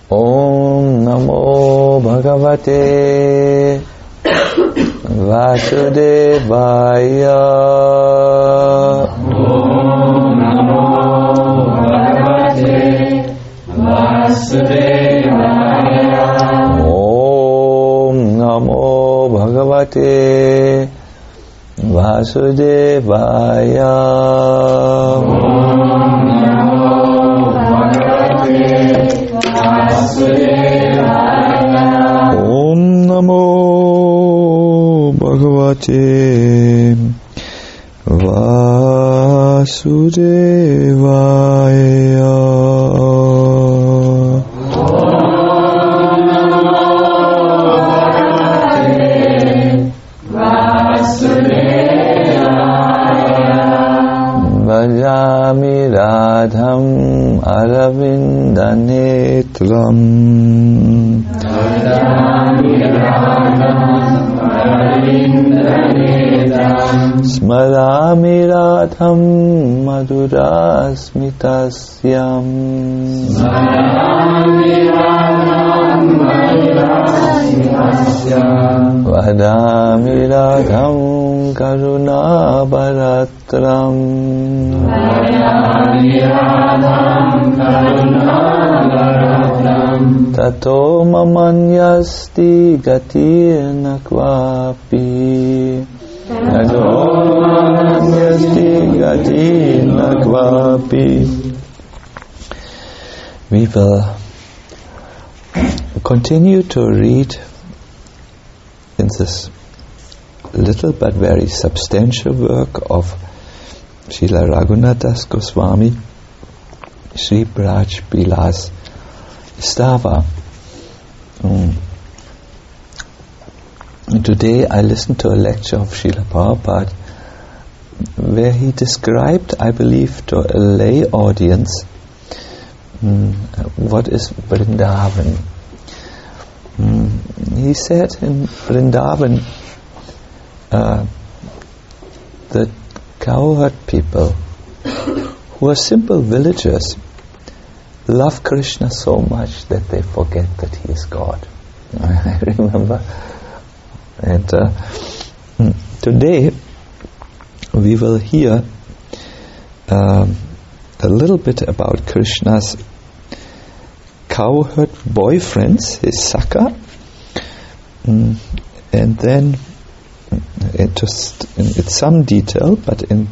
Om Namo Bhagavate Vasudevaya. Om Namo Bhagavate Vasudevaya. Om Namo Bhagavate Vasudevaya. Om Namo Bhagavate Vasudevaya. Vajami Radham Aravindanetram Smarami Radham Madhurasmitasyam Vadami Radham Karunabharatram Tato mamanyasti gatirna kvapi. Tato mamanyasti gatirna kvapi. We will continue to read in this little but very substantial work of Srila Raghunath Das Goswami, Sri Braj Bilas Stava. Today I listened to a lecture of Srila Prabhupada where he described, I believe, to a lay audience what is Vrindavan. He said in Vrindavan the cowherd people who are simple villagers love Krishna so much that they forget that he is God. I remember. And today we will hear a little bit about Krishna's cowherd boyfriends, his Saka, and then in some detail, but in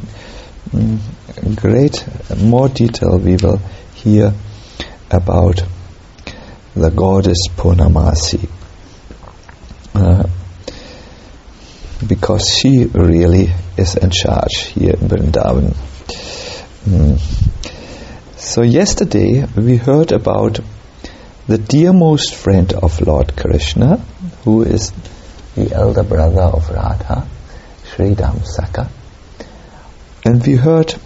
more detail we will hear about the goddess Purnamasi, because she really is in charge here in Vrindavan. So yesterday we heard about the dearmost friend of Lord Krishna, who is the elder brother of Radha, Sridham Saka. And we heard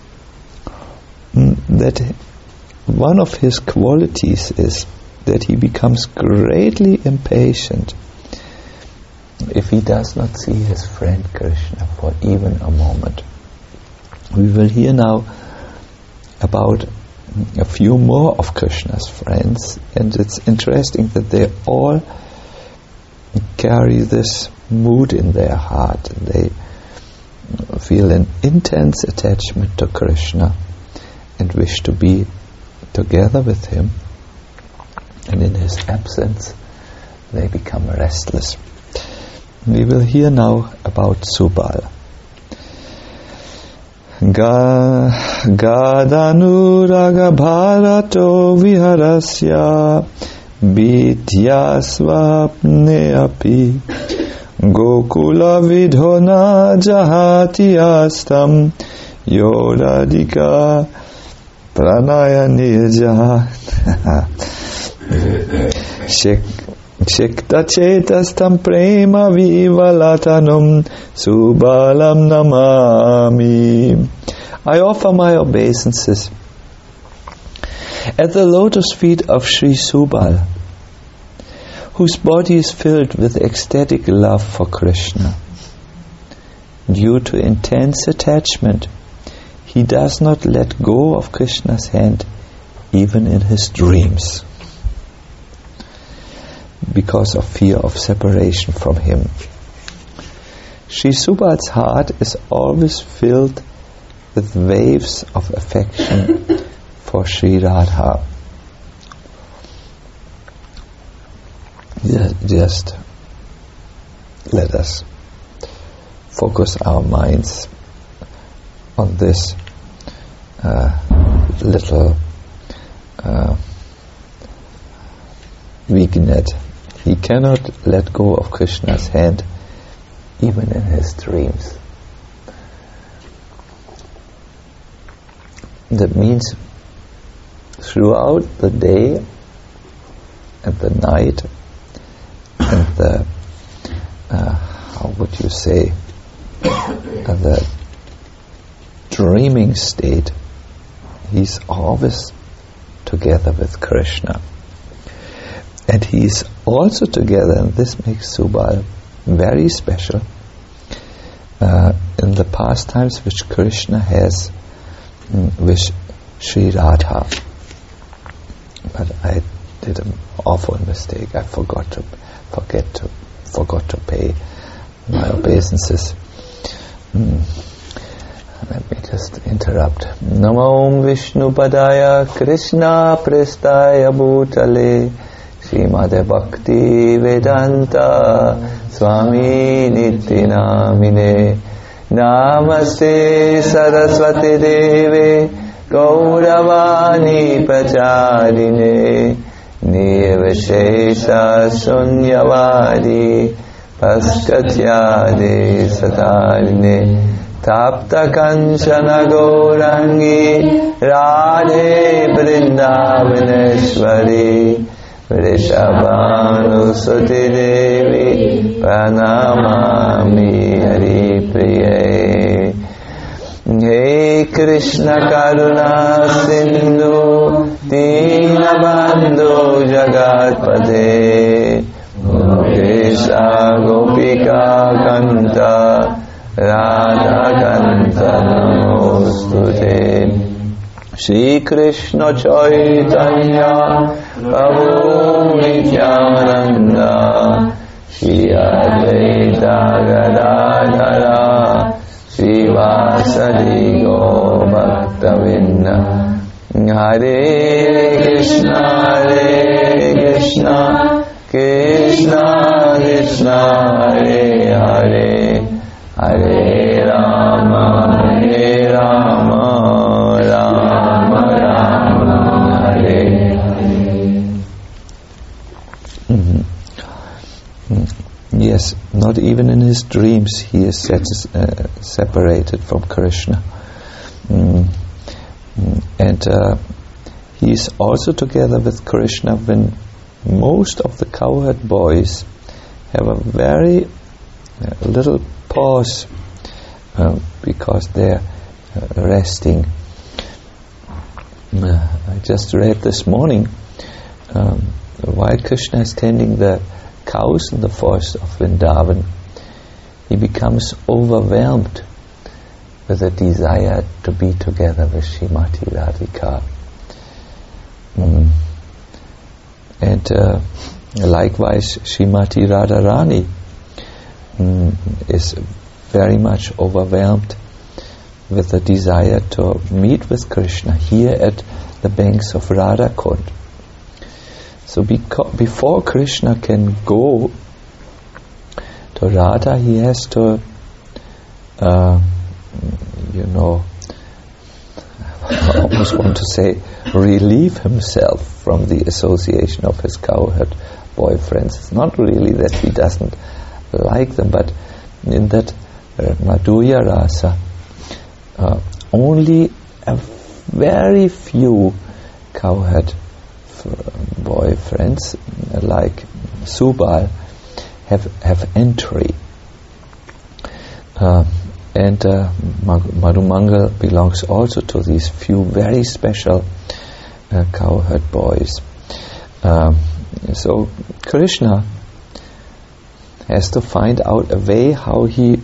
that one of his qualities is that he becomes greatly impatient if he does not see his friend Krishna for even a moment. We will hear now about a few more of Krishna's friends, and it's interesting that they all carry this mood in their heart. They feel an intense attachment to Krishna and wish to be together with him, and in his absence they become restless. We will hear now about Subal. Gadanuraga bharato viharasya vidyasvapne api gokula vidhona jahati astam yoradika pranaya nirjaha Shikta chetastam prema vivalatanum Subalam namami. I offer my obeisances at the lotus feet of Sri Subal, whose body is filled with ecstatic love for Krishna. Due to intense attachment, he does not let go of Krishna's hand even in his dreams. because of fear of separation from him. Sri Subal's heart is always filled with waves of affection for Sri Radha. Just let us focus our minds on this little vignette. He cannot let go of Krishna's hand even in his dreams. That means throughout the day and the night and the how would you say the dreaming state, he's always together with Krishna. And he's also together, and this makes Subal very special, in the pastimes which Krishna has with Sri Radha. But I did an awful mistake. I forgot to pay my obeisances. Let me just interrupt. Namo Vishnu Padaya Krishna Prestaya Bhutale Srimade Bhakti Vedanta Swami Nityanamine Namaste Saraswati Deve Gauravani Pacharine Nirvishesha Sunyavadi Paskatyade Satarine Tapta Kanchana Gaurangi Radhe Vrindavaneshwari Vrishabhanu Suti Devi Pranamami Hari Priye. Hey Krishna Karuna Sindhu Dinabandhu Jagatpate Krishna Gopika Kanta Radha Kanta Namostute. Shri Krishna Chaitanya Prabhu Nityananda Shri Advaita Gadadhara Shri Vasadi Bhaktavinda. Hare Krishna Krishna Krishna Hare Hare Hare Rama Rama Rama Hare Hare. Yes, not even in his dreams he is separated from Krishna. And he is also together with Krishna when most of the cowherd boys have a very little pause because they're resting. I just read this morning while Krishna is tending the cows in the forest of Vrindavan, he becomes overwhelmed with a desire to be together with Srimati Radhika. And likewise Srimati Radharani is very much overwhelmed with the desire to meet with Krishna here at the banks of Radhakund. So before Krishna can go to Radha, he has to I almost want to say relieve himself from the association of his cowherd boyfriends. It's not really that he doesn't like them, but in that Madhurya Rasa, only a very few cowherd boyfriends like Subal have entry. And Madhumangal belongs also to these few very special cowherd boys. So Krishna has to find out a way how he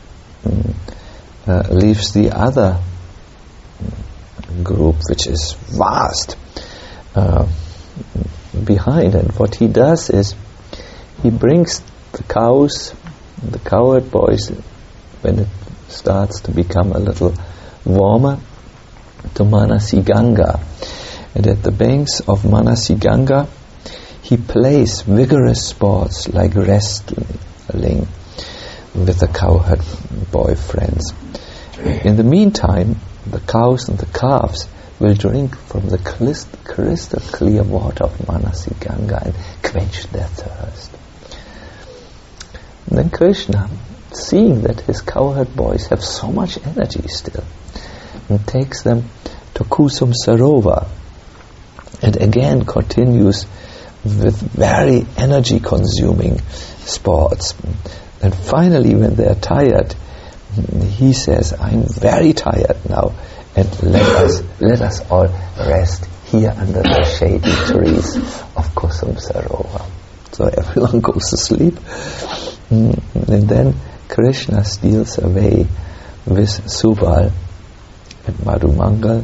leaves the other group, which is vast, behind. And what he does is he brings the cows, the cowherd boys, when it starts to become a little warmer, to Manasi Ganga. And at the banks of Manasi Ganga, he plays vigorous sports like wrestling with the cowherd boy friends. In the meantime, the cows and the calves will drink from the crystal clear water of Manasi Ganga and quench their thirst. And then Krishna, seeing that his cowherd boys have so much energy still, and takes them to Kusum Sarovar, and again continues with very energy consuming sports. And finally, when they are tired, he says, I'm very tired now, and let us all rest here under the shady trees of Kusum Sarovar. So everyone goes to sleep, and then Krishna steals away with Subal and Madhumangal,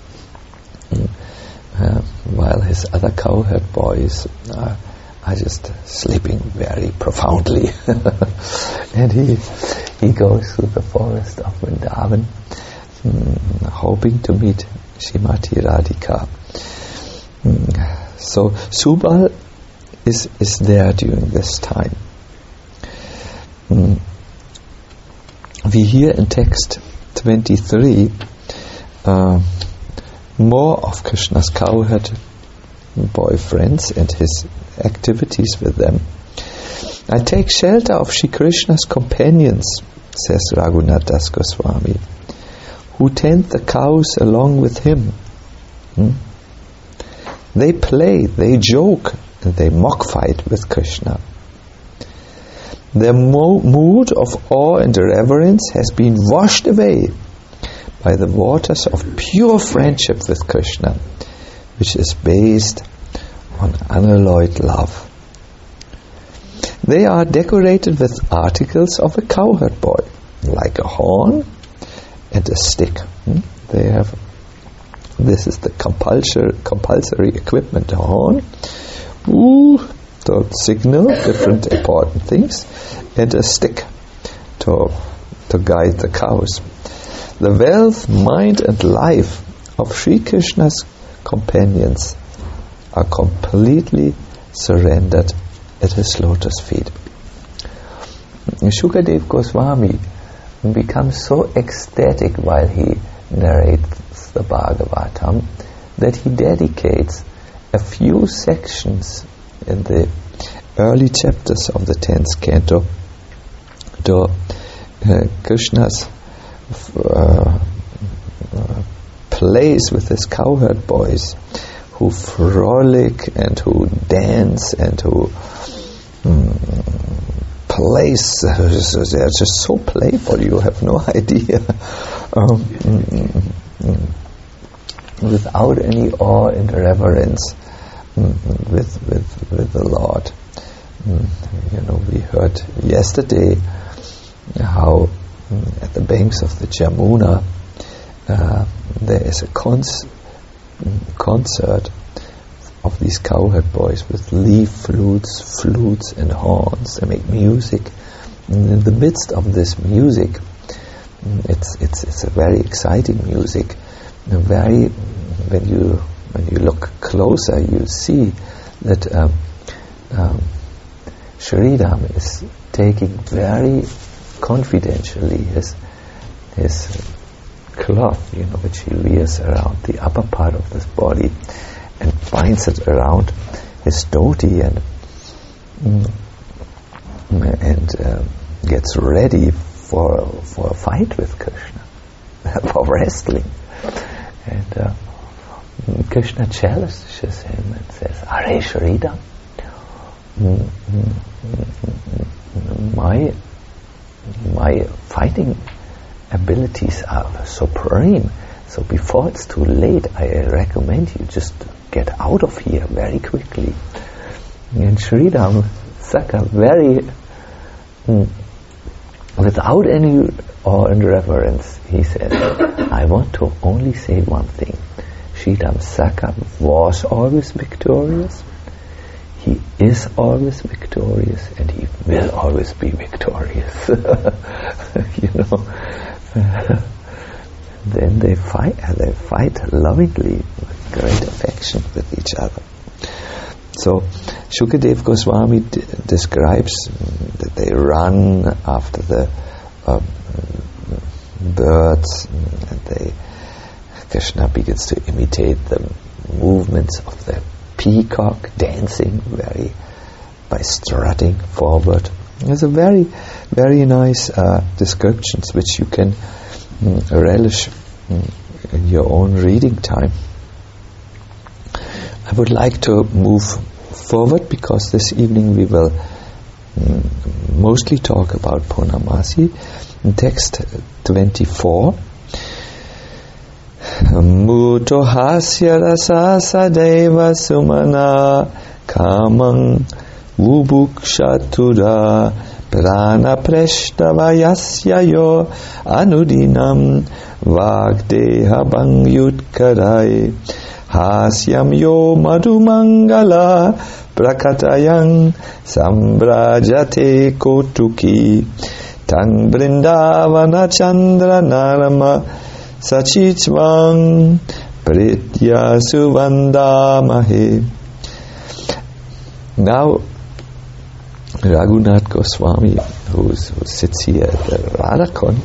while his other cowherd boys are just sleeping very profoundly. And he goes through the forest of Vrindavan, hoping to meet Srimati Radhika. So Subal is there during this time. We hear in text 23 more of Krishna's cowherd boyfriends and his activities with them. I take shelter of Shri Krishna's companions, says Raghunath Das Goswami, who tend the cows along with him. They play, they joke, and they mock fight with Krishna. Their mood of awe and reverence has been washed away by the waters of pure friendship with Krishna, which is based on unalloyed love. They are decorated with articles of a cowherd boy, like a horn and a stick. They have, this is the compulsory equipment, a horn, to signal different important things, and a stick to guide the cows. The wealth, mind and life of Sri Krishna's companions are completely surrendered at his lotus feet. Shukadev Goswami becomes so ecstatic while he narrates the Bhagavatam that he dedicates a few sections in the early chapters of the 10th canto to Krishna's plays with his cowherd boys, who frolic and who dance and who plays. They're just so playful, you have no idea. Without any awe and reverence with the Lord. We heard yesterday how at the banks of the Jamuna there is a concert of these cowherd boys with leaf flutes and horns. They make music, and in the midst of this music, it's a very exciting music. When you look closer, you see that Shriram is taking very confidentially his cloth, which he wears around the upper part of his body, and binds it around his dhoti and gets ready for a fight with Krishna, for wrestling. And Krishna challenges him and says, "Are Sridham, my fighting abilities are supreme, so before it's too late, I recommend you just get out of here very quickly." And Sridham Saka, without any awe and reverence, he said, "I want to only say one thing. Sridham Saka was always victorious. he is always victorious and he will always be victorious. Then they fight lovingly with great affection with each other. So Shukadev Goswami describes that they run after the birds, and Krishna begins to imitate the movements of the peacock, dancing by strutting forward. There's a very, very nice descriptions which you can relish in your own reading time. I would like to move forward because this evening we will mostly talk about Purnamasi. In text 24, Muto hasya rasa sadeva sumana kamang vubukshatura prana preshtavayasya yo anudinam vagdeha bangyutkarai hasyam yo madhumangala prakatayang sambrajate kotuki tang brindavana chandra narama sachichvang pritya suvandamahe. Now Raghunath Goswami, who sits here at the Radhakund,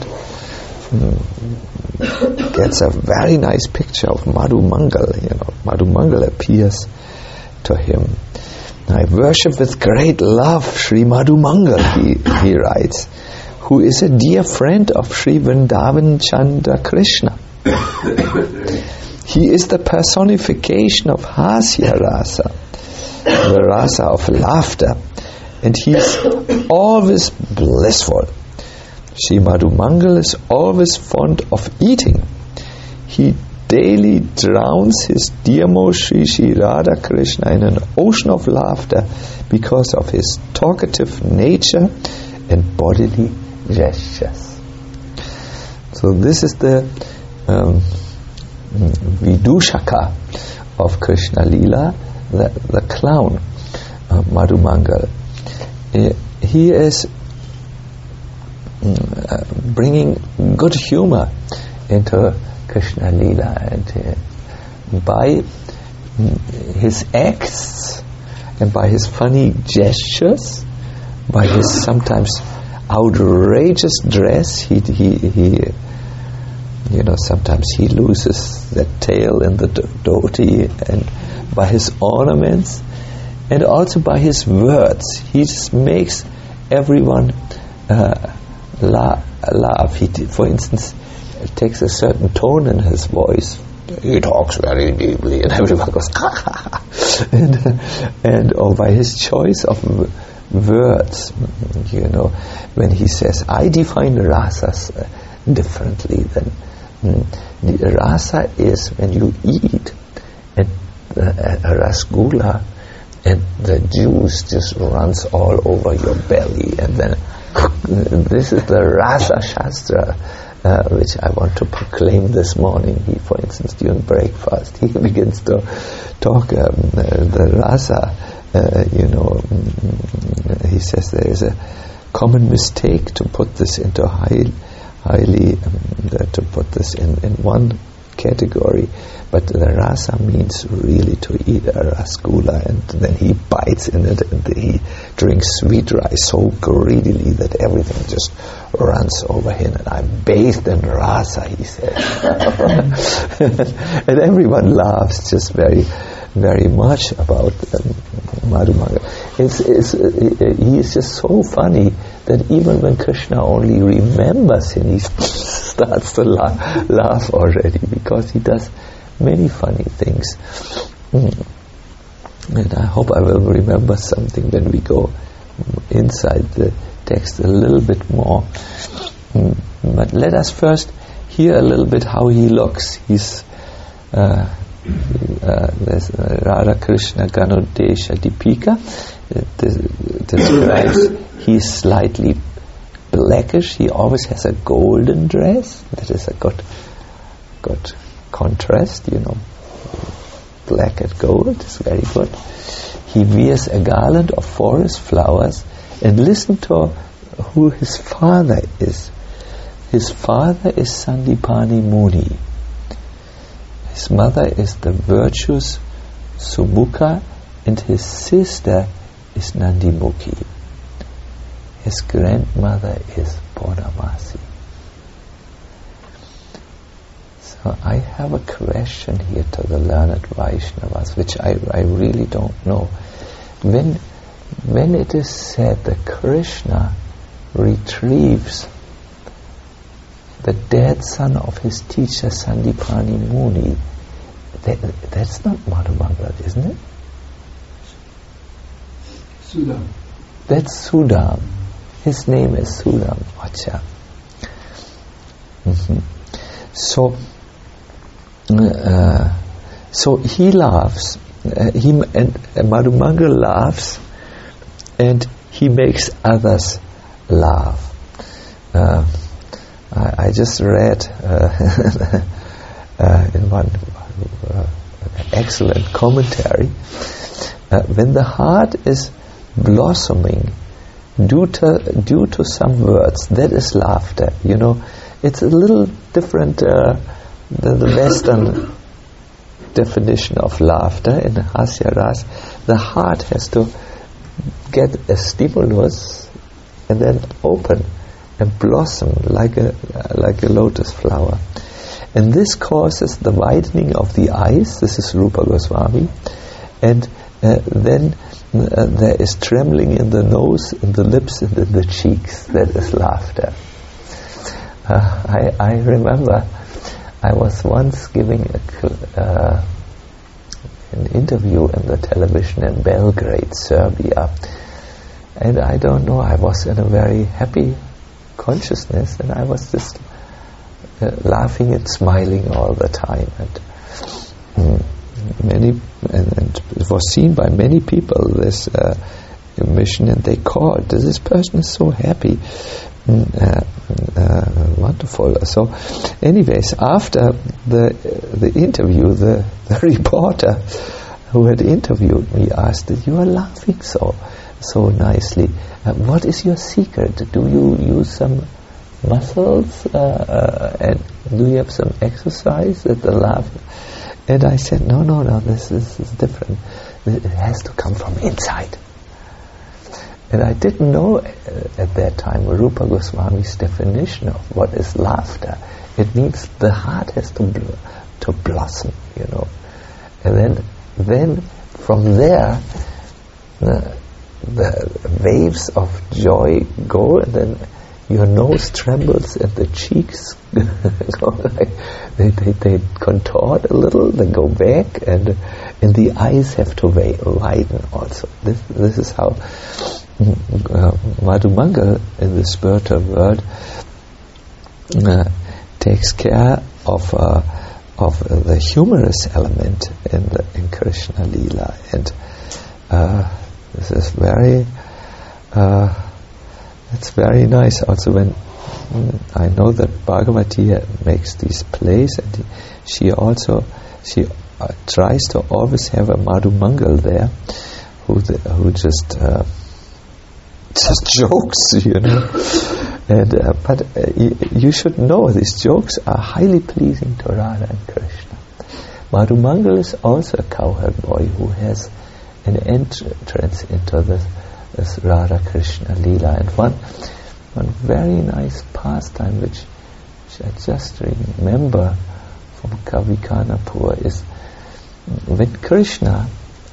gets a very nice picture of Madhu Mangal. Madhu Mangal appears to him. I worship with great love Sri Madhu Mangal, he writes, who is a dear friend of Sri Vrindavan Chandra Krishna. He is the personification of Hasya Rasa, the rasa of laughter, and he is always blissful. Sri Madhu Mangal is always fond of eating. He daily drowns his dear Sri Sri Radha Krishna in an ocean of laughter because of his talkative nature and bodily gestures. So this is the Vidushaka of Krishna Lila, the clown, Madhu Mangal. He is bringing good humor into Krishna Lila, and by his acts and by his funny gestures, by his sometimes outrageous dress, he sometimes he loses the tail in the dhoti, and by his ornaments, and also by his words, he just makes everyone laugh. He, for instance, takes a certain tone in his voice. He talks very deeply, and everyone goes or by his choice of words, when he says, I define rasas differently than the rasa is when you eat and a rasgulla and the juice just runs all over your belly, and then this is the Rasa Shastra which I want to proclaim this morning. He, for instance, during breakfast, he begins to talk the Rasa. He says there is a common mistake to put this into highly to put this in one category, but the rasa means really to eat a rasgulla, and then he bites in it and he drinks sweet rice so greedily that everything just runs over him, and I'm bathed in rasa, he says. And everyone laughs just very, very much about Madhu Mangal. He is just so funny that even when Krishna only remembers him, he starts to laugh already, because he does many funny things. And I hope I will remember something when we go inside the text a little bit more. But let us first hear a little bit how he looks. He's there's Radha Krishna Ganodesha Deepika. It describes he's slightly blackish. He always has a golden dress. That is a good contrast, black and gold is very good. he wears a garland of forest flowers, and listen to who his father is. His father is Sandipani Muni. His mother is the virtuous Subhuka, and his sister is Nandimukhi. His grandmother is Purnamasi. So I have a question here to the learned Vaishnavas, which I really don't know. When it is said that Krishna retrieves the dead son of his teacher Sandipani Muni, that's not Madhumangala, isn't it? Sudam. That's Sudam. His name is Sudam. Acha. So he laughs. Madhumangala laughs, and he makes others laugh. I just read in one excellent commentary, when the heart is blossoming due to some words, that is laughter. You know, it's a little different than the Western definition of laughter. In Hasya Ras, the heart has to get a stimulus and then open and blossom like a lotus flower, and this causes the widening of the eyes. This is Rupa Goswami, and then there is trembling in the nose, in the lips, and in the cheeks. That is laughter. I remember I was once giving an interview in the television in Belgrade, Serbia, and I don't know, I was in a very happy consciousness, and I was just laughing and smiling all the time, and it was seen by many people, this mission, and they called, this person is so happy, wonderful. So anyways, after the interview, the reporter who had interviewed me asked, you are laughing so nicely, what is your secret? Do you use some muscles, and do you have some exercise at the laugh? And I said, no, this is different. It has to come from inside. And I didn't know at that time Rupa Goswami's definition of what is laughter. It means the heart has to blossom, you know. And then from there, the waves of joy go, and then your nose trembles and the cheeks go like, they contort a little, they go back, and the eyes have to widen also. This is how Madhumangala in the spiritual world takes care of the humorous element in Krishna Leela, and this is very it's very nice. Also, when I know that Bhagavati makes these plays, and she tries to always have a Madhumangal there who just jokes, you know. And but you should know these jokes are highly pleasing to Radha and Krishna. Madhumangal is also a cowherd boy who has an entrance into this Radha Krishna Leela. And one very nice pastime which I just remember from Kavi Kanapur is when Krishna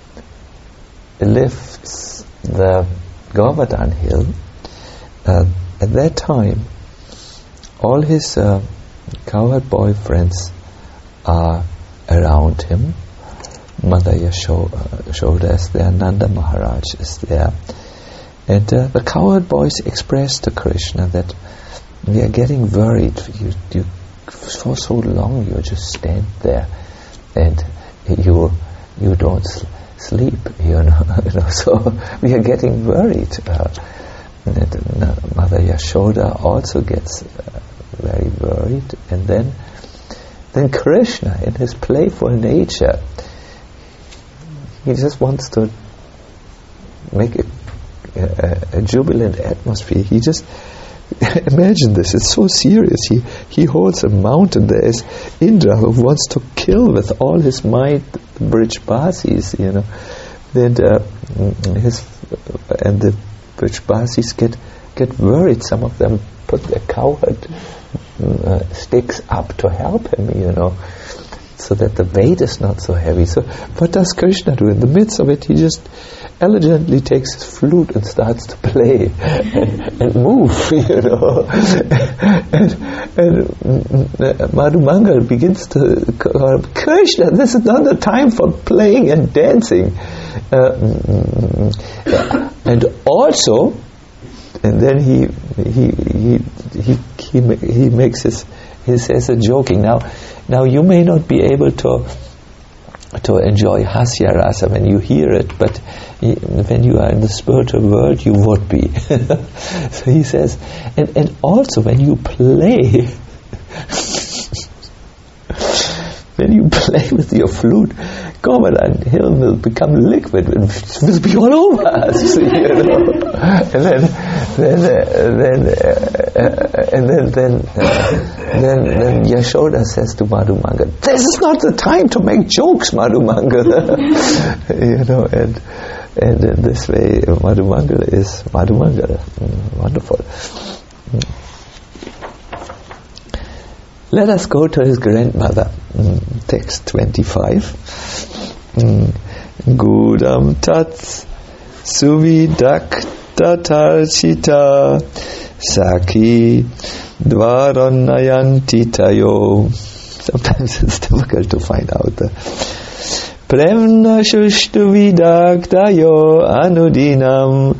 lifts the Govardhan hill, at that time all his cowherd boy friends are around him. Mother Yashoda is there, Nanda Maharaj is there, and the cowherd boys express to Krishna that we are getting worried. You for so long you just stand there and you don't sleep, you know. So we are getting worried. Mother Yashoda also gets very worried, and then Krishna, in his playful nature, he just wants to make a jubilant atmosphere. He just imagine this. It's so serious. He holds a mountain. There is Indra who wants to kill with all his might the Brijbasis. Then the Brijbasis get worried. Some of them put their cowherd sticks up to help him. So that the weight is not so heavy. So what does Krishna do? In the midst of it, he just elegantly takes his flute and starts to play and move, and Madhumangal begins to call him, Krishna, this is not the time for playing and dancing. And also, and then he makes he says a joking. Now you may not be able to enjoy Hasya Rasa when you hear it, but when you are in the spiritual world, you would be. So he says, and also when you play, with your flute, Govardhan Hill will become liquid and will be all over us, And then Yashoda says to Madhumangal, this is not the time to make jokes, Madhumangal. And in this way, Madhumangal is Madhumangal. Wonderful. Let us go to his grandmother. Text 25. Gudam tats suvidakta tarchita saki dvaranayanti tayo. Sometimes it's difficult to find out. Premna shushtu vidaktayo anudinam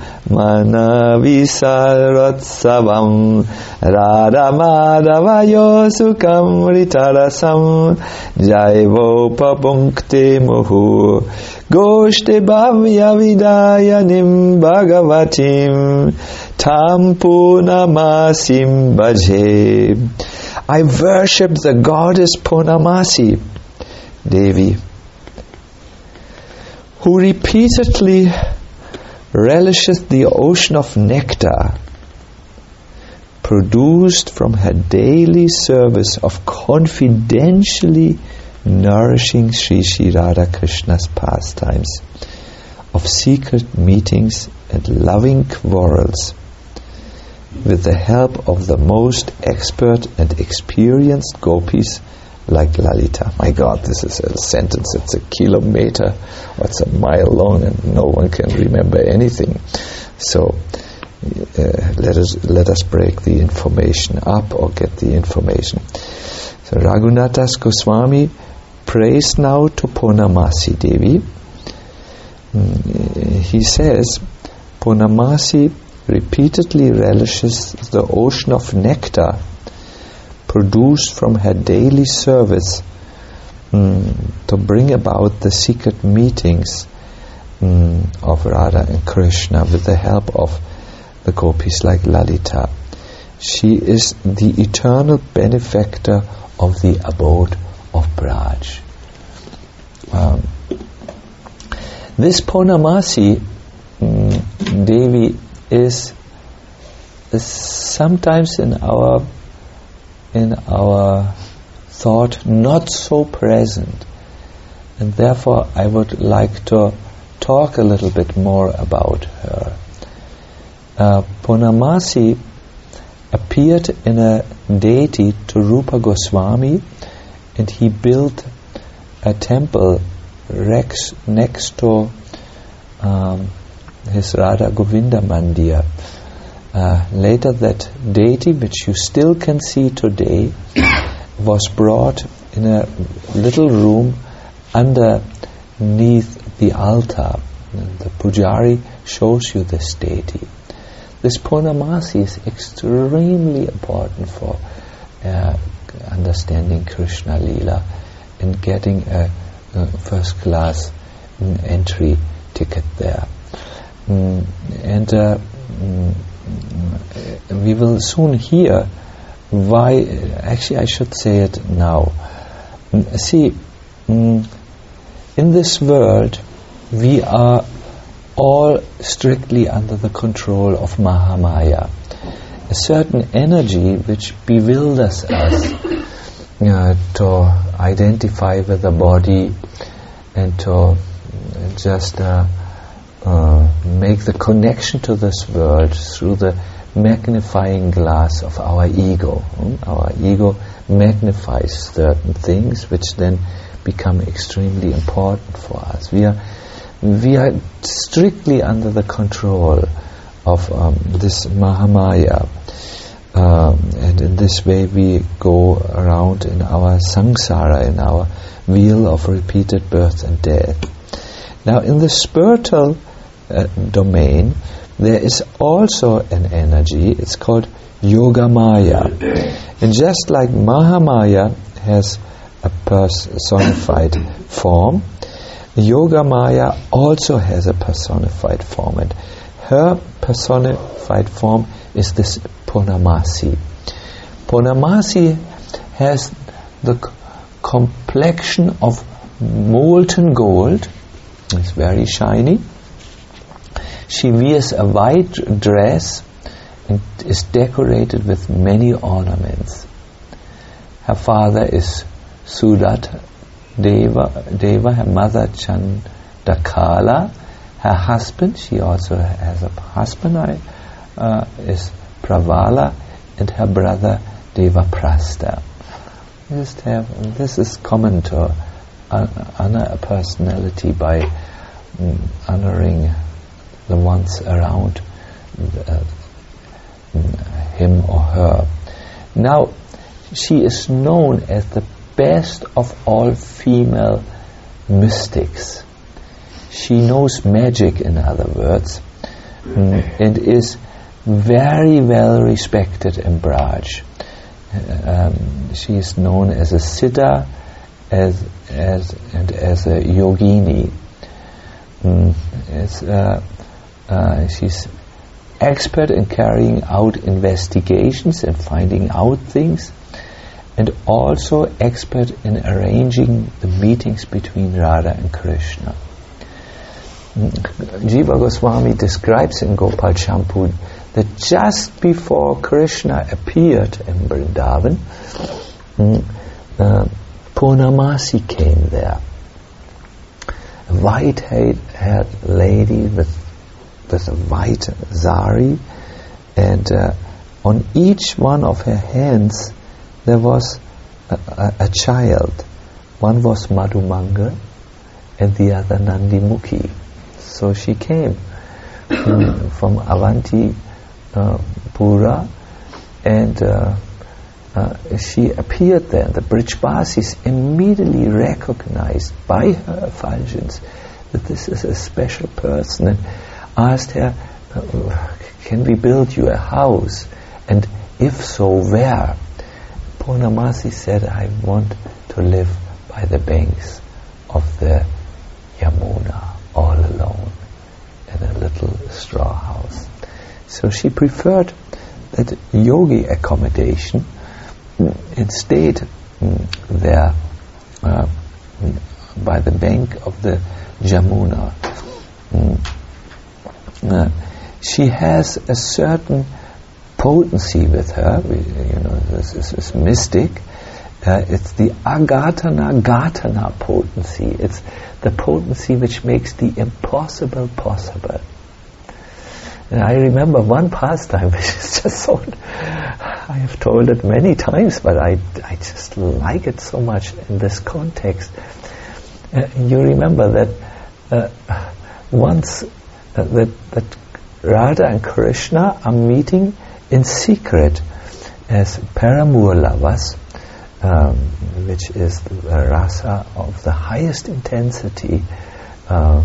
manavisarotsavam radhamadavayo sukam ritarasam jaivopapunkte muhu goshte bhavya vidayanim bhagavatim tam punamasim bhaje. I worship the goddess Purnamasi Devi, who repeatedly relisheth the ocean of nectar produced from her daily service of confidentially nourishing Sri Sri Radha Krishna's pastimes, of secret meetings and loving quarrels, with the help of the most expert and experienced gopis like Lalita. My God, this is a sentence. It's a kilometer, or it's a mile long, and no one can remember anything. So let us break the information up, or get the information. So Raghunathas Goswami prays now to Purnamasi Devi. He says, Purnamasi repeatedly relishes the ocean of nectar produced from her daily service to bring about the secret meetings of Radha and Krishna with the help of the gopis like Lalita. She is the eternal benefactor of the abode of Braj. This Purnamasi Devi is sometimes in our thought not so present, and therefore I would like to talk a little bit more about her. Purnamasi appeared in a deity to Rupa Goswami, and he built a temple next to his Radha Govinda Mandir. Later that deity, which you still can see today, was brought in a little room underneath the altar. The pujari shows you this deity. This Purnamasi is extremely important for understanding Krishna Leela and getting a first class entry ticket there. We will soon hear why. Actually, I should say it now. See, in this world we are all strictly under the control of Mahamaya. A certain energy which bewilders us to identify with the body and to just make the connection to this world through the magnifying glass of our ego. Our ego magnifies certain things which then become extremely important for us. We are strictly under the control of this Mahamaya, and in this way we go around in our samsara, in our wheel of repeated birth and death. Now in the spiritual domain there is also an energy, it's called Yogamaya. And just like Mahamaya has a personified form, Yogamaya also has a personified form, and her personified form is this Purnamasi. Purnamasi has the complexion of molten gold. It's very shiny. She wears a white dress and is decorated with many ornaments. Her father is Sudat Deva, her mother Chandakala. Her husband, she also has a husband, is Pravala, and her brother Devaprastha. This is common to honor a personality by honoring the ones around him or her. Now, she is known as the best of all female mystics. She knows magic, in other words, and is very well respected in Braj. She is known as a siddha, as a yogini. She's expert in carrying out investigations and finding out things, and also expert in arranging the meetings between Radha and Krishna. Jiva Goswami describes in Gopal Champu that just before Krishna appeared in Vrindavan, Purnamasi came there. A white-haired lady with a white zari, and on each one of her hands there was a child. One was Madhumanga and the other Nandimukhi. So she came from Avanti Pura, and she appeared there. The Brijbasis immediately recognized by her effulgence that this is a special person, and asked her, can we build you a house? And if so, where? Purnamasi said, I want to live by the banks of the Yamuna, all alone, in a little straw house. So she preferred that yogi accommodation and stayed there by the bank of the Jamuna. She has a certain potency with her. This is mystic. It's the agatana potency. It's the potency which makes the impossible possible. And I remember one pastime which is just so, I have told it many times, but I just like it so much in this context. You remember that once that Radha and Krishna are meeting in secret as paramour lovers, which is the rasa of the highest intensity, but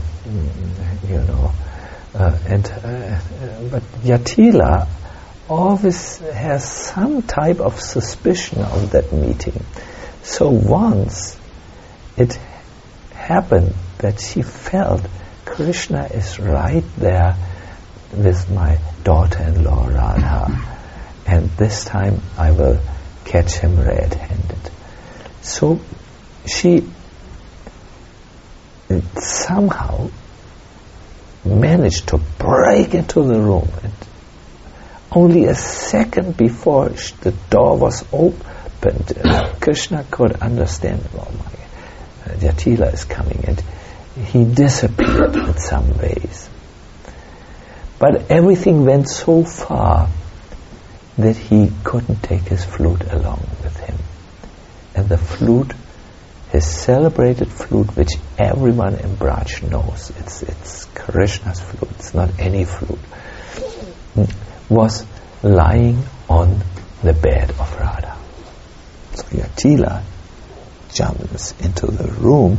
Yatila always has some type of suspicion of that meeting. So once it happened that she felt Krishna is right there with my daughter-in-law Radha, and this time I will catch him red-handed. So she somehow managed to break into the room. And only a second before the door was opened, Krishna could understand, oh my, Jatila is coming, and he disappeared in some ways. But everything went so far that he couldn't take his flute along with him. And the flute, his celebrated flute, which everyone in Braj knows, it's Krishna's flute, it's not any flute, was lying on the bed of Radha. So Jatila jumps into the room.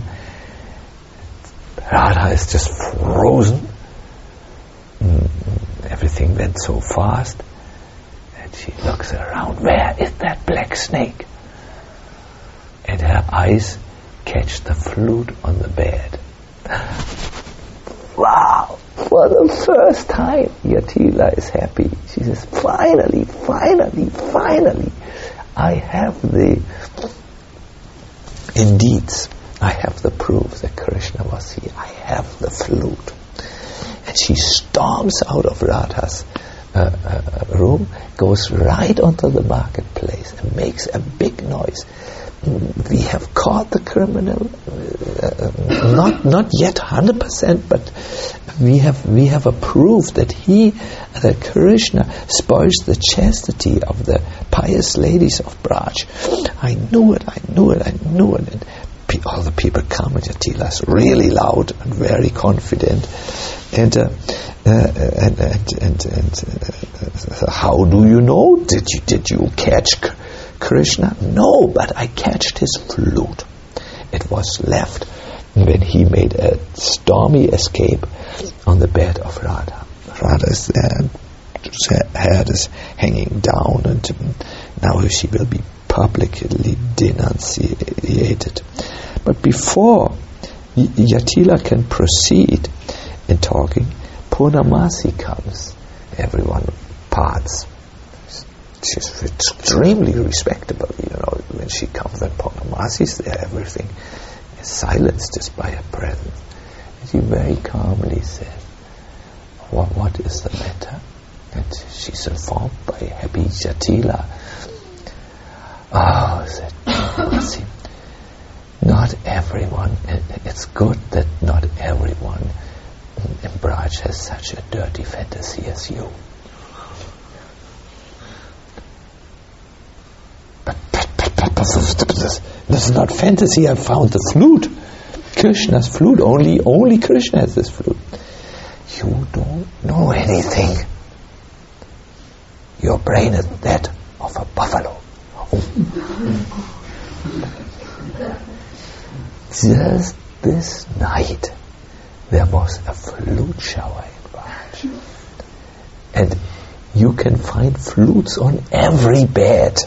Radha is just frozen. Everything went so fast. And she looks around. Where is that black snake? And her eyes catch the flute on the bed. Wow! For the first time, Jatila is happy. She says, finally, I have the indeeds. I have the proof that Krishna was here. I have the flute. And she storms out of Radha's room, goes right onto the marketplace and makes a big noise. We have caught the criminal, not yet 100%, but we have a proof that that Krishna spoils the chastity of the pious ladies of Braj. I knew it. And all the people come, and Jatila is really loud and very confident. And how do you know? Did you catch Krishna? No, but I catched his flute. It was left when he made a stormy escape on the bed of Radha. Radha's head is hanging down, and now she will be publicly denunciated. But before Jatila can proceed in talking, Purnamasi comes. Everyone parts. She's extremely respectable, when she comes, and Purnamasi is there, everything is silenced just by her presence. And she very calmly says, what is the matter? And she's informed by happy Jatila. Oh, said Purnamasi, not everyone, it's good that not everyone in Braj has such a dirty fantasy as you. But this is not fantasy. I found the flute, Krishna's flute. Only Krishna has this flute. You don't know anything. Your brain is that of a buffalo. Just this night there was a flute shower in Braj, and you can find flutes on every bed.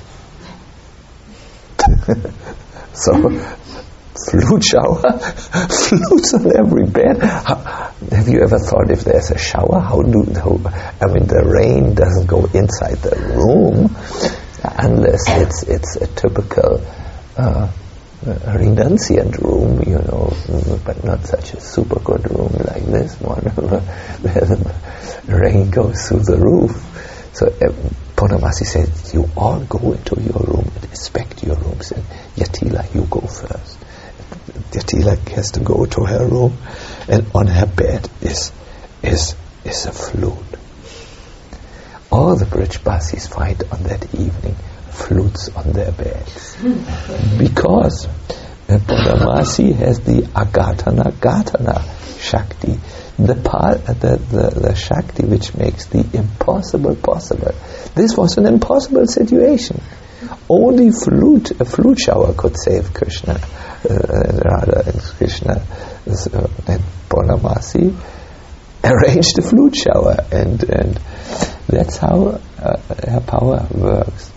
So, flute shower, flutes on every bed. Have you ever thought, if there's a shower, the rain doesn't go inside the room unless it's a typical renunciant room, but not such a super good room like this one, where the rain goes through the roof. So Purnamasi said, you all go into your room and inspect your rooms, and Jatila, you go first. Jatila has to go to her room, and on her bed is a flute. All the Brijbasis find on that evening flutes on their beds, because Purnamasi has the Agatana Shakti, the Shakti which makes the impossible possible. This was an impossible situation. Only a flute shower could save Krishna, Radha and Krishna. And Purnamasi arranged a flute shower, and that's how her power works.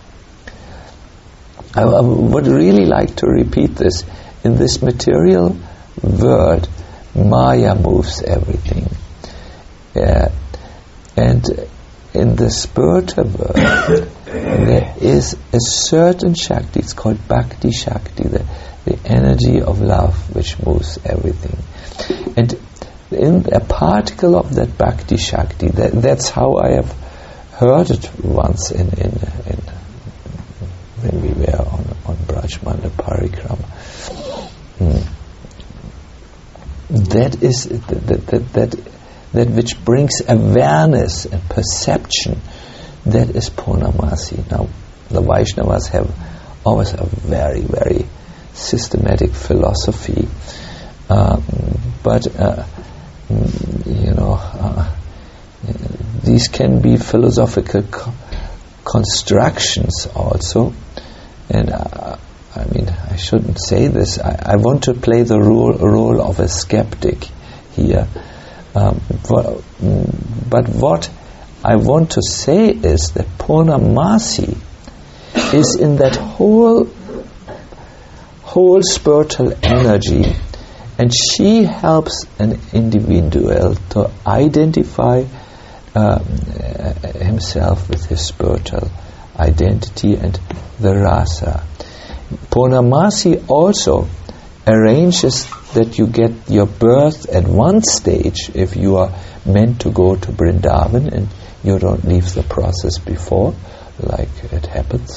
I would really like to repeat this. In this material world, Maya moves everything. And in the spiritual world, there is a certain Shakti, it's called Bhakti Shakti, the energy of love which moves everything. And in a particle of that Bhakti Shakti. That's how I have heard it once in when we were on Brajmanda Parikrama. That is that which brings awareness and perception. That is Purnamasi. Now, the Vaishnavas have always a very, very systematic philosophy, but these can be philosophical constructions also. And I mean, I shouldn't say this. I want to play the role of a skeptic here. But what I want to say is that Purnamasi is in that whole spiritual energy, and she helps an individual to identify himself with his spiritual identity and the rasa. Purnamasi also arranges that you get your birth at one stage if you are meant to go to Vrindavan and you don't leave the process before, like it happens,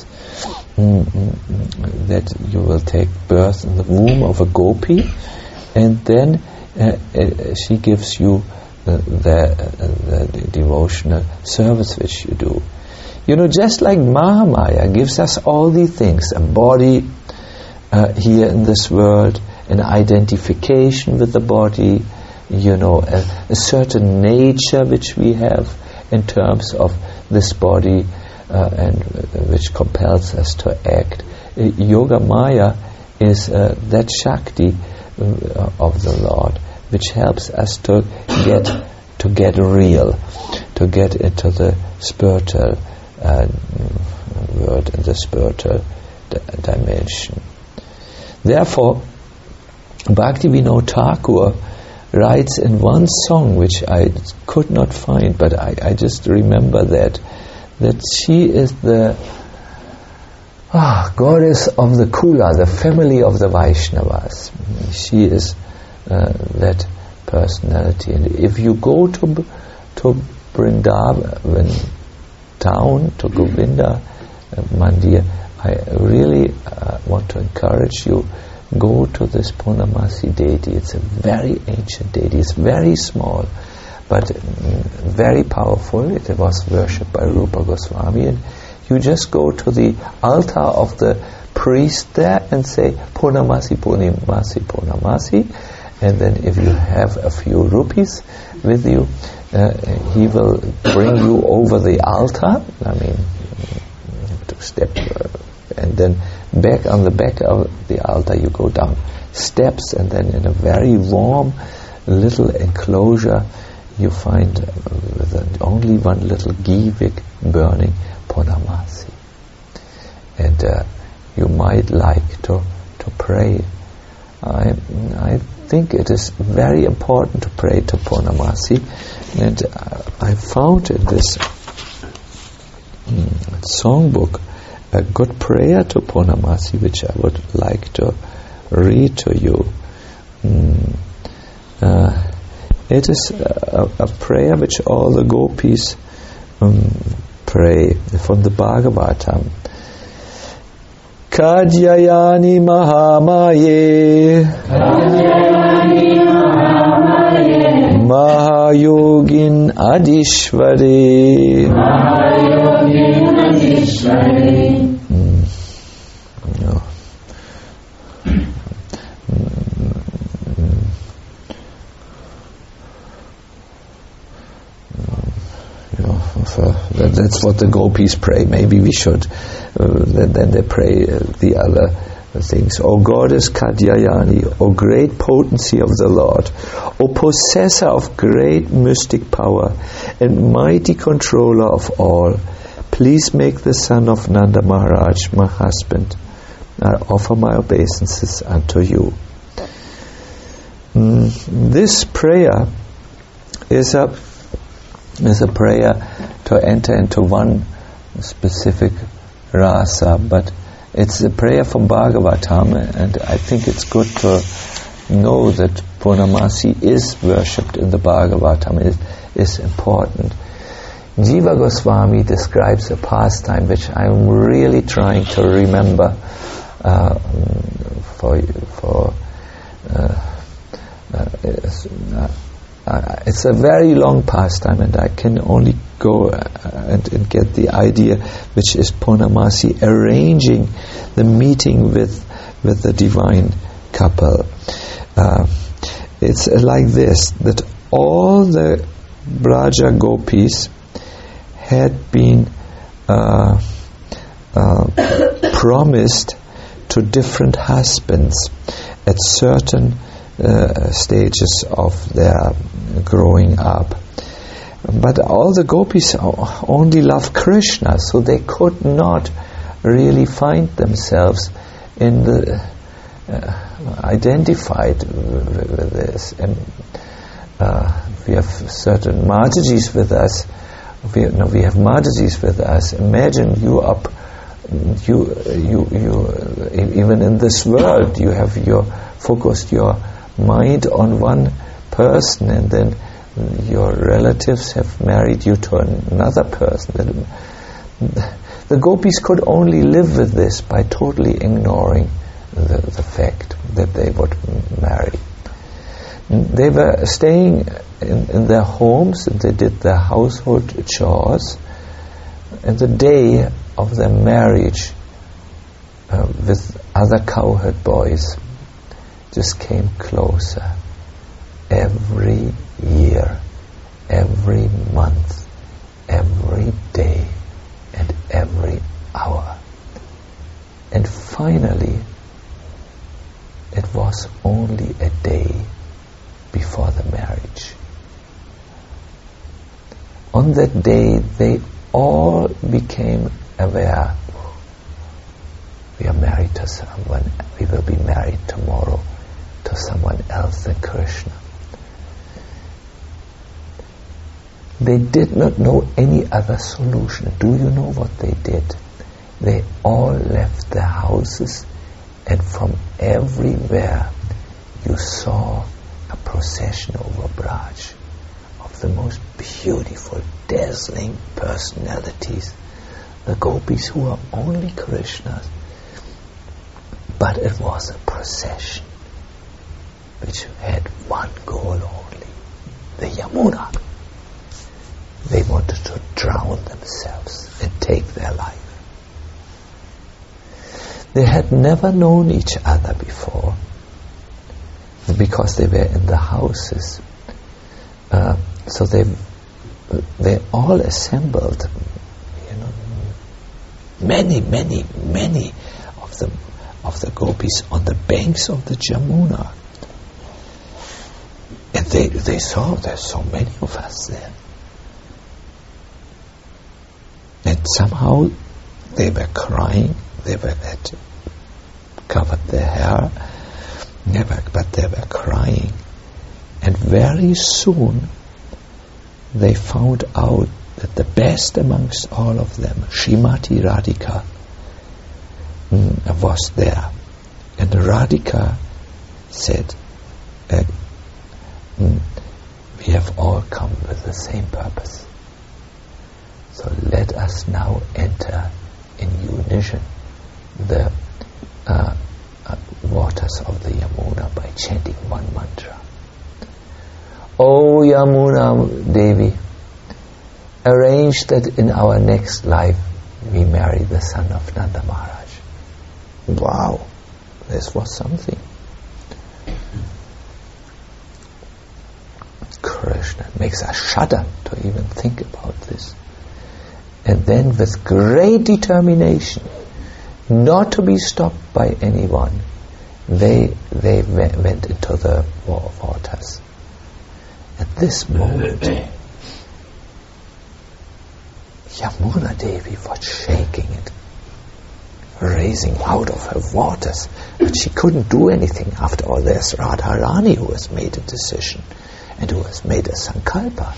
that you will take birth in the womb of a gopi, and then she gives you the devotional service which you do. Just like Mahamaya gives us all these things, a body here in this world, an identification with the body, a certain nature which we have in terms of this body, and which compels us to act. Yoga Maya is that Shakti of the Lord, which helps us to get real, to get into the spiritual world and the spiritual dimension. Therefore, Bhaktivinoda Thakur writes in one song, which I could not find, but I just remember that she is the goddess of the Kula, the family of the Vaishnavas. She is that personality. And if you go to Vrindavan town, to Govinda Mandir, I really want to encourage you, go to this Purnamasi deity. It's a very ancient deity. It's very small, but very powerful. It was worshipped by Rupa Goswami, and you just go to the altar of the priest there and say Purnamasi, Purnamasi, Purnamasi, and then if you have a few rupees with you, he will bring you over the altar. I mean, you have to step, and then back on the back of the altar you go down steps, and then in a very warm little enclosure you find with only one little ghee wick burning Purnamasi. And you might like to pray. I think it is very important to pray to Purnamasi, and I found in this songbook a good prayer to Purnamasi, which I would like to read to you. It is a prayer which all the gopis pray from the Bhagavatam. Kadyayani Mahamaye Mahayogin Adishvare That's what the gopis pray. Maybe we should. Then they pray the other things. O Goddess Kadyayani, O great potency of the Lord, O possessor of great mystic power and mighty controller of all, please make the son of Nanda Maharaj my husband. I offer my obeisances unto you. This prayer is a prayer to enter into one specific rasa, but it's a prayer from Bhagavatam, and I think it's good know that Purnamasi is worshipped in the Bhagavatam is important. Jiva Goswami describes a pastime which I'm really trying to remember it's a very long pastime, and I can only go and get the idea, which is Purnamasi arranging the meeting with the divine couple. It's like this, that all the Braja Gopis had been promised to different husbands at certain stages of their growing up. But all the gopis only love Krishna, so they could not really find themselves in the identified with this. And we have certain Matajis with us. We have Matajis with us. Imagine you even in this world, you have focused your mind on one person, and then your relatives have married you to another person. The gopis could only live with this by totally ignoring the fact that they would marry. They were staying in their homes, and they did their household chores, and the day of their marriage with other cowherd boys just came closer. Every year, every month, every day, and every hour. And finally, it was only a day before the marriage. On that day, they all became aware, we are married to someone, we will be married tomorrow to someone else than Krishna. They did not know any other solution. Do you know what they did? They all left their houses, and from everywhere you saw a procession over Braj of the most beautiful, dazzling personalities, the gopis who are only Krishnas. But it was a procession which had one goal only, the Yamuna. They wanted to drown themselves and take their life. They had never known each other before, because they were in the houses. So they all assembled, many of the gopis on the banks of the Jamuna. And they saw there's so many of us there. And somehow they were crying, they had covered their hair, but they were crying. And very soon they found out that the best amongst all of them, Srimati Radhika, was there. And Radhika said, we have all come with the same purpose. So let us now enter in unison the waters of the Yamuna by chanting one mantra. O Yamuna Devi, arrange that in our next life we marry the son of Nanda Maharaj. Wow, this was something. Krishna makes us shudder to even think about this. And then with great determination, not to be stopped by anyone, they went into the waters. At this moment, Yamuna Devi was shaking it, raising out of her waters, but she couldn't do anything. After all, there's Radharani who has made a decision and who has made a sankalpa.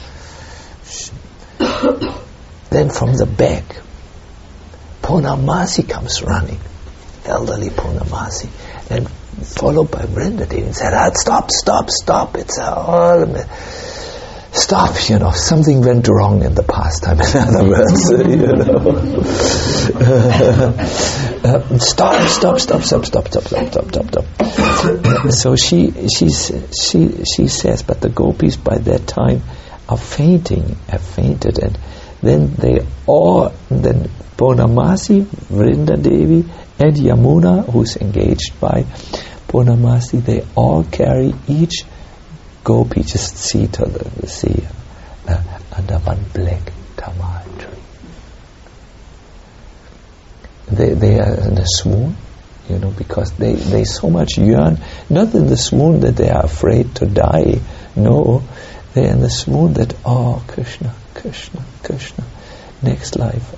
Then from the back, Purnamasi comes running, elderly Purnamasi, and followed by Vrindadevi, and said, stop, it's all... Stop, something went wrong in the pastime. In other words, stop. So she says, but the gopis by that time have fainted, and then Purnamasi, Vrindadevi, and Yamuna, who's engaged by Purnamasi, they all carry each gopi, just see to the sea, under one black tamal tree. They are in a swoon, because they so much yearn, not in the swoon that they are afraid to die, no, they're in the swoon that, oh, Krishna, next life,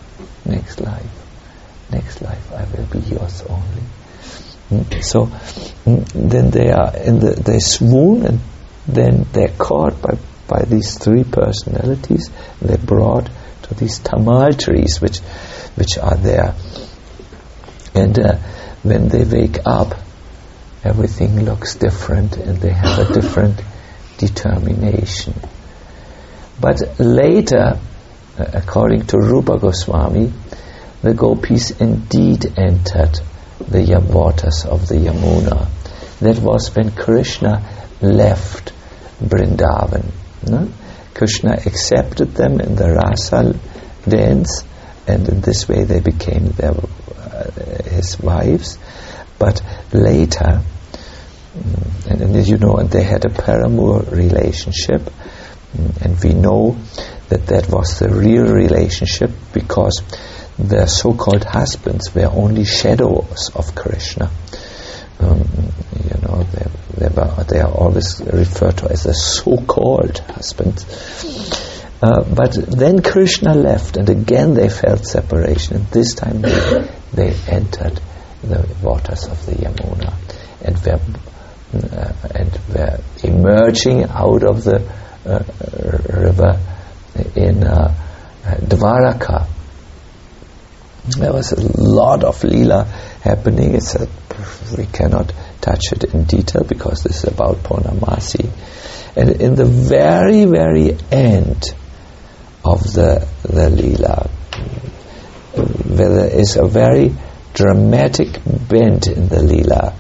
I will be yours only. So then they are they swoon, and then they're caught by these three personalities. They're brought to these tamal trees which are there, and when they wake up, everything looks different, and they have a different determination. But later, according to Rupa Goswami, the gopis indeed entered the waters of the Yamuna. That was when Krishna left Vrindavan. No? Krishna accepted them in the rasa dance, and in this way they became his wives. But later, and they had a paramour relationship, and we know that was the real relationship, because their so-called husbands were only shadows of Krishna. They are always referred to as the so-called husbands. But then Krishna left, and again they felt separation. And this time they entered the waters of the Yamuna, and were emerging out of the river in Dwaraka. There was a lot of Leela happening. We cannot touch it in detail because this is about Purnamasi. And in the very, very end of the Leela, where there is a very dramatic bend in the Leela,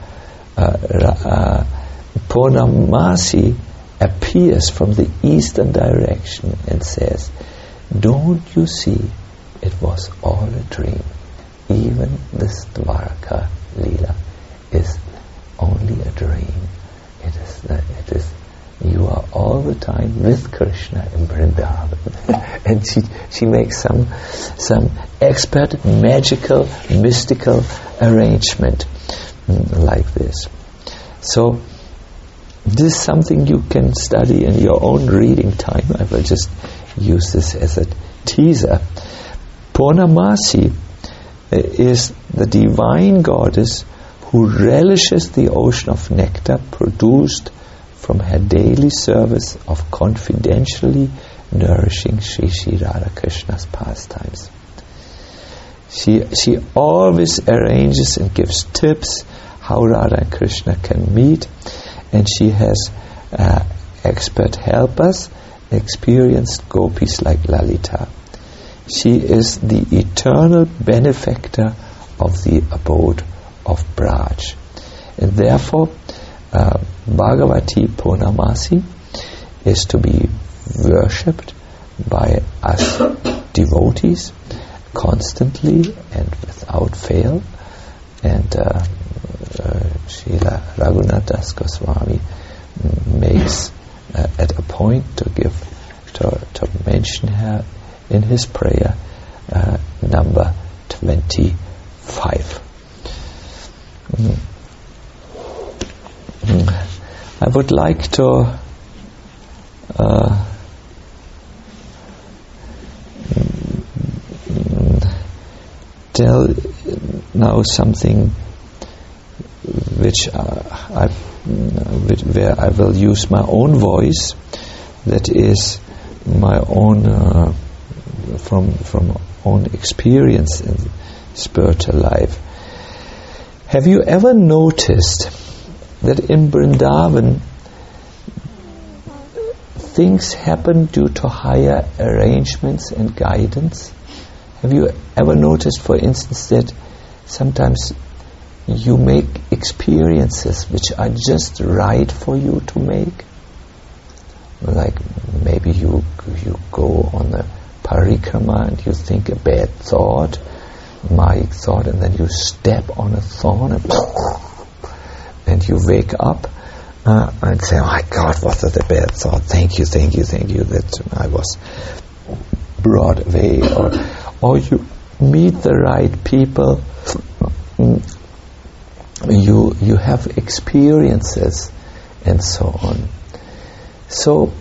Purnamasi appears from the eastern direction and says, "Don't you see? It was all a dream. Even this Dwaraka Leela is only a dream. It is. You are all the time with Krishna in Vrindavan." And she makes some expert, magical, mystical arrangement like this. So this is something you can study in your own reading time. I will just use this as a teaser. Purnamasi is the divine goddess who relishes the ocean of nectar produced from her daily service of confidentially nourishing Sri Radha Krishna's pastimes. She always arranges and gives tips how Radha and Krishna can meet, and she has expert helpers, experienced gopis like Lalita. She is the eternal benefactor of the abode of Braj. And therefore, Bhagavati Purnamasi is to be worshipped by us devotees constantly and without fail. And Srila Raghunath Das Goswami makes at a point to mention her in his prayer number 25. I would like to tell now something where I will use my own voice, that is my own from own experience in spiritual life. Have you ever noticed that in Vrindavan things happen due to higher arrangements and guidance. Have you ever noticed, for instance, that sometimes you make experiences which are just right for you to make? Like maybe you go on a parikrama and you think a bad thought, Maya thought, and then you step on a thorn and you wake up and say, "Oh my God, what was a bad thought? Thank you that I was brought away." Or you meet the right people, you have experiences, and so on. So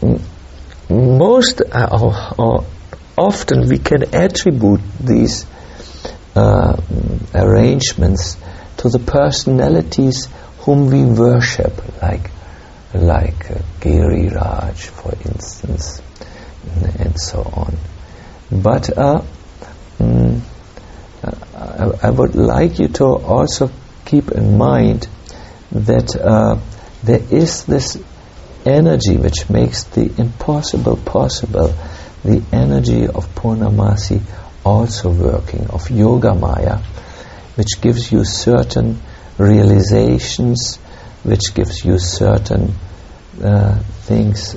most or often we can attribute these arrangements to the personalities whom we worship, like Giriraj, for instance, and so on. But I would like you to also keep in mind that there is this energy which makes the impossible possible, the energy of Purnamasi also working, of Yoga Maya, which gives you certain realizations, which gives you certain things.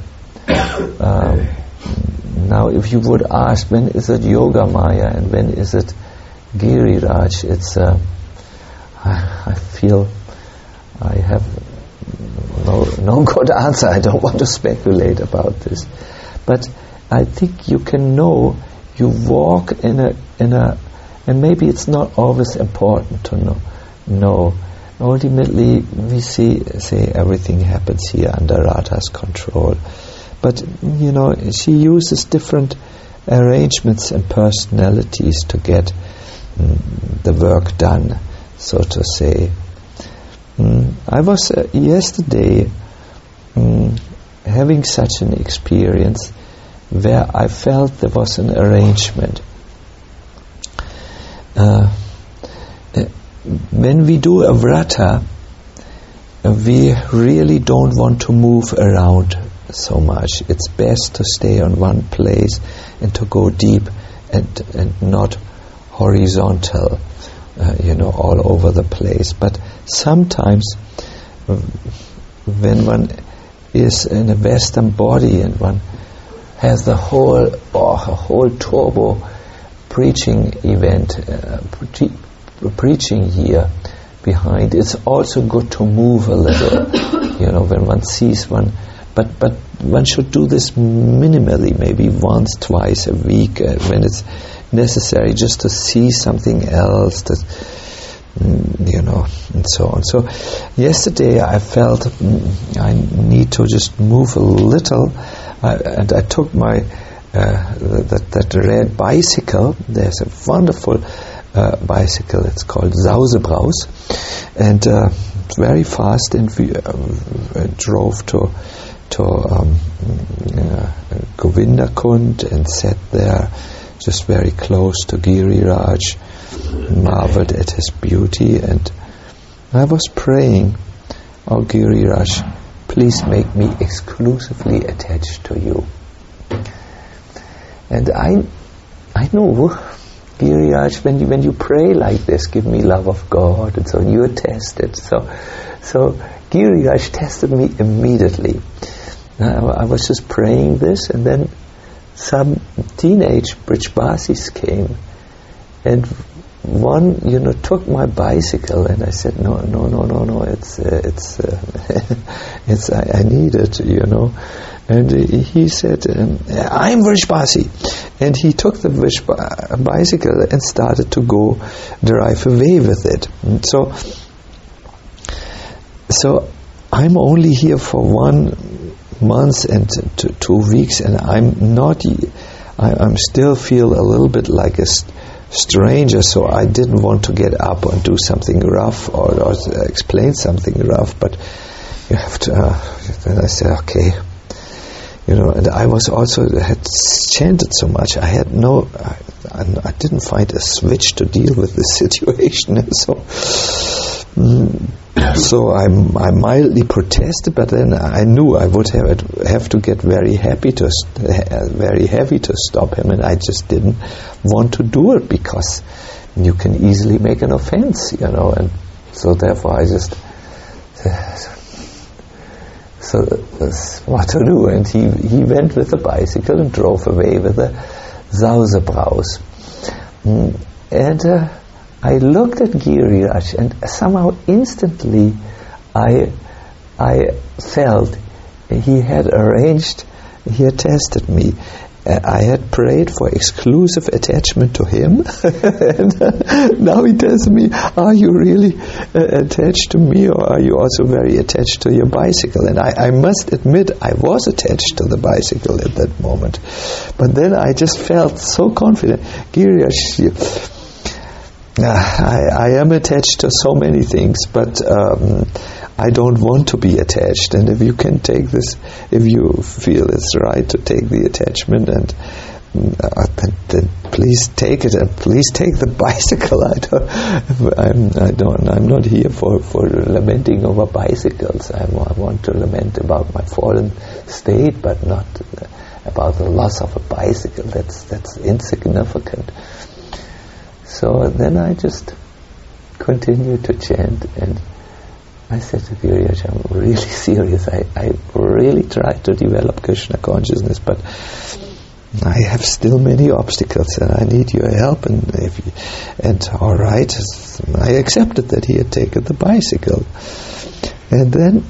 Now, if you would ask, when is it Yoga Maya and when is it Giriraj, it's I feel I have no good answer. I don't want to speculate about this, but I think you can know. You walk in a, and maybe it's not always important to know. Ultimately, we say everything happens here under Radha's control. But, she uses different arrangements and personalities to get the work done, so to say. I was yesterday having such an experience where I felt there was an arrangement. When we do a vrata, we really don't want to move around so much. It's best to stay on one place and to go deep and not horizontal, all over the place. But sometimes when one is in a Western body and one has a whole turbo preaching event, preaching here behind, it's also good to move a little, when one sees one. But one should do this minimally, maybe once, twice a week, when it's necessary, just to see something else, and so on. So yesterday I felt I need to just move a little, and I took my that red bicycle. There's a wonderful bicycle. It's called Sausebraus, and it's very fast. And we drove to Govindakund and sat there, just very close to Giriraj, marveled at his beauty, and I was praying, "Oh Giriraj, please make me exclusively attached to you." And I know, Giriraj, when you pray like this, give me love of God, and so you are tested. So Giriraj tested me immediately. I was just praying this, and then some teenage Brijbasis came, and one, took my bicycle, and I said, no, it's I need it, And he said, I'm Vrijbasi. And he took the bicycle and started to go drive away with it. And so I'm only here for 1 month and 2 weeks, and I'm still feel a little bit like a stranger, so I didn't want to get up and do something rough or explain something rough, but you have to, then I said, okay. And I was also had chanted so much. I had I didn't find a switch to deal with the situation, and so So I mildly protested, but then I knew I would have to get very heavy to stop him, and I just didn't want to do it because you can easily make an offense, and so therefore I just so what to do, and he went with the bicycle and drove away with the Sausebraus, and I looked at Giriraj, and somehow instantly I felt he had tested me. I had prayed for exclusive attachment to him, and now he tells me, are you really attached to me, or are you also very attached to your bicycle? And I must admit, I was attached to the bicycle at that moment. But then I just felt so confident. Giriraj, I am attached to so many things, but I don't want to be attached. And if you can take this, if you feel it's right to take the attachment, and then please take it, and please take the bicycle. I'm not here for lamenting over bicycles. I want to lament about my fallen state, but not about the loss of a bicycle. That's insignificant. So then I just continued to chant, and I said to Giriraj, I'm really serious. I really tried to develop Krishna consciousness, but I have still many obstacles, and I need your help. And all right, I accepted that he had taken the bicycle, and then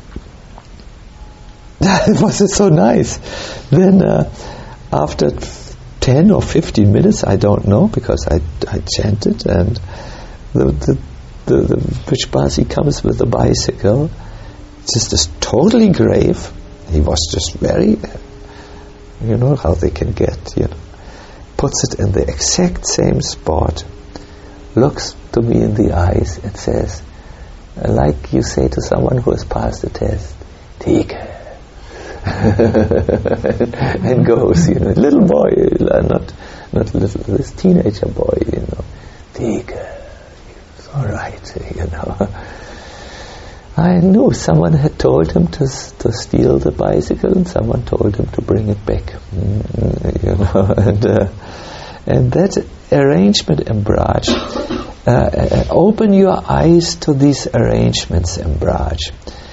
it was so nice. Then after 10 or 15 minutes, I don't know, because I chanted, and the Vrishbasi comes with the bicycle, just as totally grave. He was just very, you know how they can get, puts it in the exact same spot, looks to me in the eyes and says, like you say to someone who has passed the test, take it. And goes, little boy, not little, this teenager boy, take it. All right, I knew someone had told him to steal the bicycle, and someone told him to bring it back. And that arrangement, Embraj, open your eyes to these arrangements, Embraj.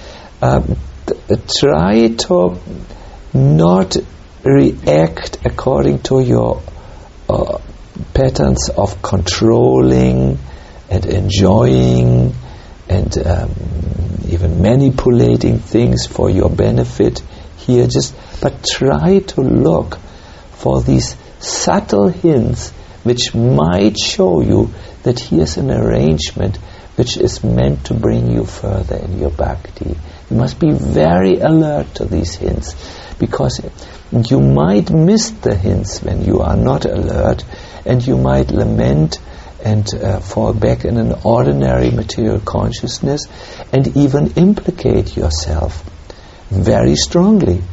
Try to not react according to your patterns of controlling and enjoying and even manipulating things for your benefit here. But try to look for these subtle hints which might show you that here's an arrangement which is meant to bring you further in your bhakti. You must be very alert to these hints, because you might miss the hints when you are not alert, and you might lament and fall back in an ordinary material consciousness and even implicate yourself very strongly.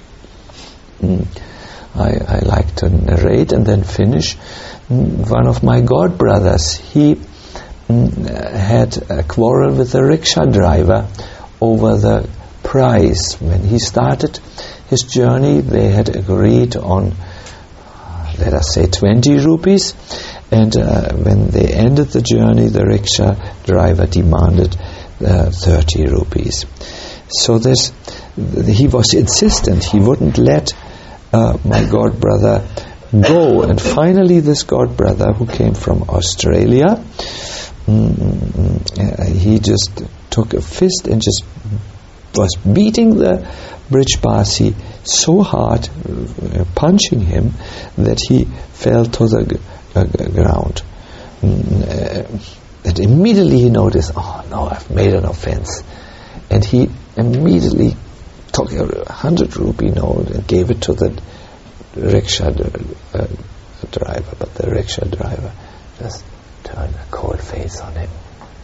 I like to narrate and then finish. One of my god brothers, he had a quarrel with a rickshaw driver over the price. When he started his journey, they had agreed on, let us say, 20 rupees, and when they ended the journey, the rickshaw driver demanded 30 rupees. So he was insistent. He wouldn't let my god brother go, and finally this god brother, who came from Australia, he just took a fist and just was beating the Vrishbasi so hard, punching him, that he fell to the ground. And immediately he noticed, oh no, I've made an offense. And he immediately took a 100 rupee note and gave it to the rickshaw driver. But the rickshaw driver just turned a cold face on him.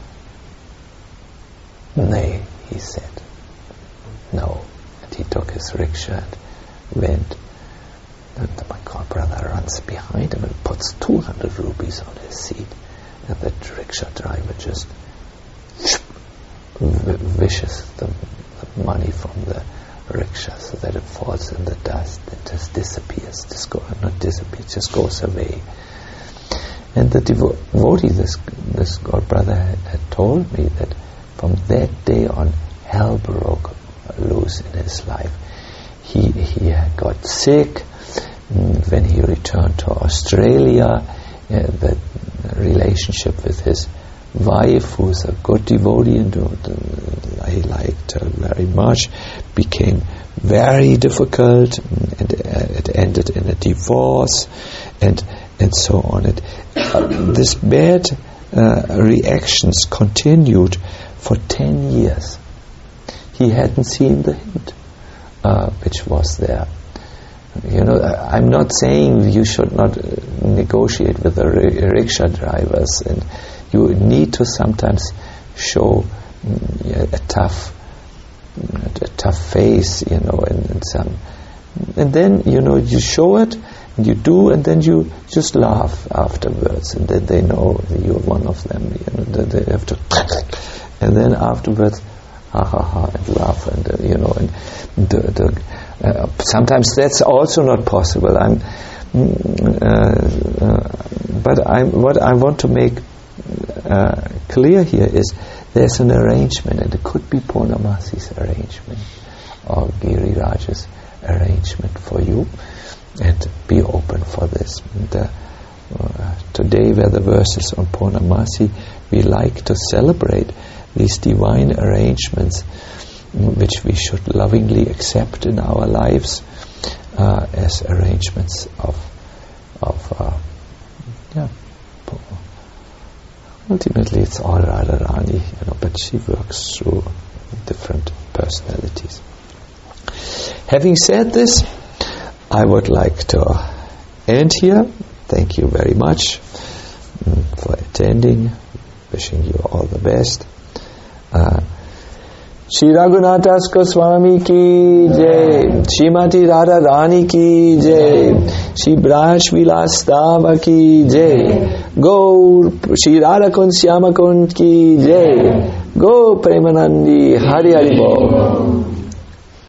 Nay, he said. No. And he took his rickshaw and went. And my god brother runs behind him and puts 200 rupees on his seat. And the rickshaw driver just wishes the money from the rickshaw so that it falls in the dust and just disappears. Just goes away. And the devotee, this god brother, had told me that from that day on, hell broke loose in his life. He got sick. When he returned to Australia, the relationship with his wife, who's a good devotee and I liked her very much, became very difficult, and it ended in a divorce, and so on. This bad reactions continued for 10 years. He hadn't seen the hint which was there. I'm not saying you should not negotiate with the rickshaw drivers, and you need to sometimes show a tough face, and then you show it, and you do, and then you just laugh afterwards, and then they know you're one of them. They have to, and then afterwards, ha ha ha, and laugh, and sometimes that's also not possible. But what I want to make clear here is there's an arrangement, and it could be Purnamasi's arrangement or Giriraj's arrangement for you, and be open for this. And, today, where the verse is on Purnamasi, we like to celebrate these divine arrangements, which we should lovingly accept in our lives as arrangements of ultimately it's all Radharani, but she works through different personalities. Having said this, I would like to end here. Thank you very much for attending. Wishing you all the best. Shri Raghunathas Goswami ki jai, Srimati Radharani ki jai, Shri Braj Vilas Dava ki jai, Gaur Shri Radhakund Syamakund ki jai, Go Premanandi Hari Hari Bol.